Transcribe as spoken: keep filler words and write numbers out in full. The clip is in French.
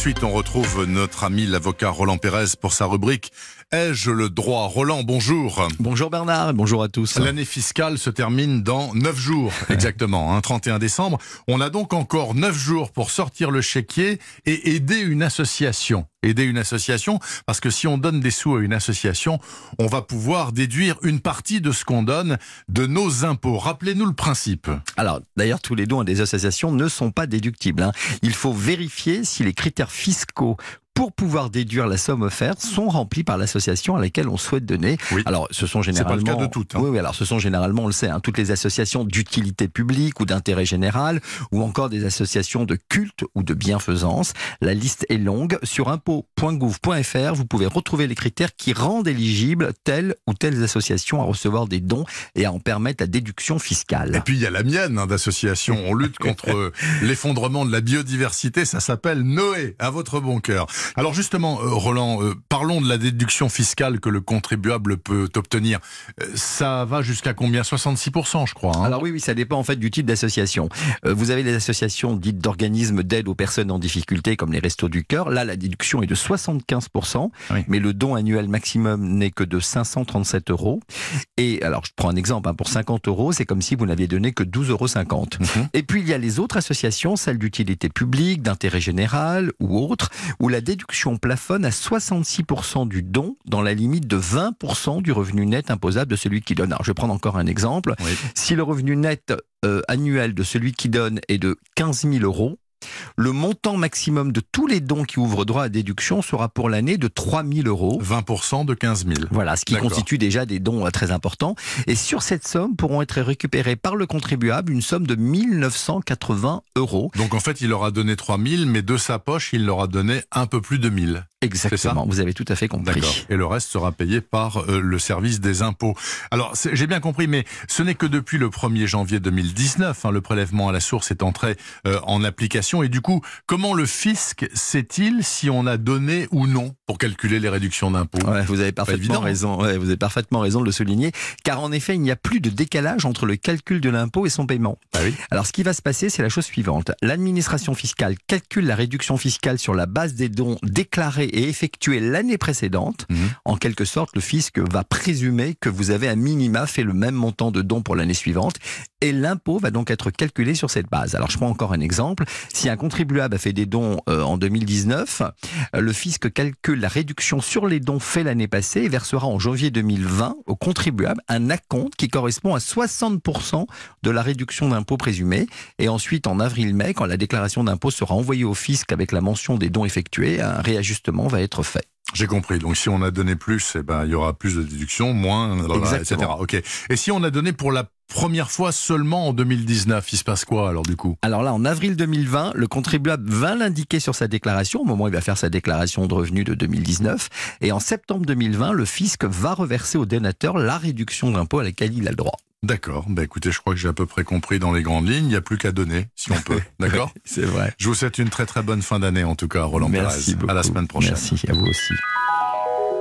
suite, on retrouve notre ami l'avocat Roland Pérez pour sa rubrique « Ai-je le droit ?» Roland, bonjour. Bonjour Bernard et bonjour à tous. L'année fiscale se termine dans neuf jours, exactement, hein, trente et un décembre. On a donc encore neuf jours pour sortir le chéquier et aider une association. Aider une association, parce que si on donne des sous à une association, on va pouvoir déduire une partie de ce qu'on donne de nos impôts. Rappelez-nous le principe. Alors, d'ailleurs, tous les dons à des associations ne sont pas déductibles, hein. Il faut vérifier si les critères fiscaux pour pouvoir déduire la somme offerte sont remplis par l'association à laquelle on souhaite donner. Oui. Alors, ce sont généralement... C'est pas le cas de toutes. Hein. Oui, oui, alors ce sont généralement, on le sait, hein, toutes les associations d'utilité publique ou d'intérêt général, ou encore des associations de culte ou de bienfaisance. La liste est longue. Sur impôts point gouv point fr, vous pouvez retrouver les critères qui rendent éligibles telle ou telle association à recevoir des dons et à en permettre la déduction fiscale. Et puis, il y a la mienne hein, d'association. On lutte contre l'effondrement de la biodiversité. Ça s'appelle Noé, à votre bon cœur. Alors justement, euh, Roland, euh, parlons de la déduction fiscale que le contribuable peut obtenir. Euh, ça va jusqu'à combien ? soixante-six pour cent, je crois. Hein. Alors oui, oui, ça dépend en fait du type d'association. Euh, vous avez les associations dites d'organismes d'aide aux personnes en difficulté, comme les Restos du Cœur. Là, la déduction est de soixante-quinze pour cent, oui. Mais le don annuel maximum n'est que de cinq cent trente-sept euros. Et alors, je prends un exemple, hein, pour cinquante euros, c'est comme si vous n'aviez donné que douze euros cinquante. Mm-hmm. Et puis, il y a les autres associations, celles d'utilité publique, d'intérêt général ou autres, où la déduction plafonne à soixante-six pour cent du don dans la limite de vingt pour cent du revenu net imposable de celui qui donne. Alors, je vais prendre encore un exemple. Oui. Si le revenu net euh, annuel de celui qui donne est de quinze mille euros, le montant maximum de tous les dons qui ouvrent droit à déduction sera pour l'année de trois mille euros. vingt pour cent de quinze mille. Voilà, ce qui D'accord. constitue déjà des dons très importants. Et sur cette somme pourront être récupérés par le contribuable une somme de mille neuf cent quatre-vingts euros. Donc en fait, il leur a donné trois mille, mais de sa poche, il leur a donné un peu plus de mille. Exactement, vous avez tout à fait compris. D'accord. Et le reste sera payé par euh, le service des impôts. Alors, j'ai bien compris, mais ce n'est que depuis le premier janvier deux mille dix-neuf, hein, le prélèvement à la source est entré euh, en application. Et du coup, comment le fisc sait-il si on a donné ou non pour calculer les réductions d'impôts ? Ouais, vous avez parfaitement raison. Ouais, vous avez parfaitement raison de le souligner, car en effet, il n'y a plus de décalage entre le calcul de l'impôt et son paiement. Ah oui. Alors, ce qui va se passer, c'est la chose suivante. L'administration fiscale calcule la réduction fiscale sur la base des dons déclarés et effectué l'année précédente. Mmh. En quelque sorte, le fisc va présumer que vous avez à minima fait le même montant de dons pour l'année suivante et l'impôt va donc être calculé sur cette base. Alors je prends encore un exemple. Si un contribuable a fait des dons euh, en deux mille dix-neuf, euh, le fisc calcule la réduction sur les dons faits l'année passée et versera en janvier deux mille vingt au contribuable un acompte qui correspond à soixante pour cent de la réduction d'impôt présumée. Et ensuite, en avril-mai, quand la déclaration d'impôt sera envoyée au fisc avec la mention des dons effectués, un réajustement va être fait. J'ai compris. Donc, si on a donné plus, eh ben, il y aura plus de déductions, moins, et cetera. Ok. Et si on a donné pour la première fois seulement en deux mille dix-neuf, il se passe quoi alors du coup ? Alors là, en avril deux mille vingt, le contribuable va l'indiquer sur sa déclaration, au moment où il va faire sa déclaration de revenus de deux mille dix-neuf. Et en septembre deux mille vingt, le fisc va reverser au donateur la réduction d'impôt à laquelle il a le droit. D'accord. Bah écoutez, je crois que j'ai à peu près compris dans les grandes lignes. Il n'y a plus qu'à donner, si on peut. D'accord ? C'est vrai. Je vous souhaite une très très bonne fin d'année en tout cas, Roland Pérez. Merci beaucoup. À la semaine prochaine. Merci, à vous aussi.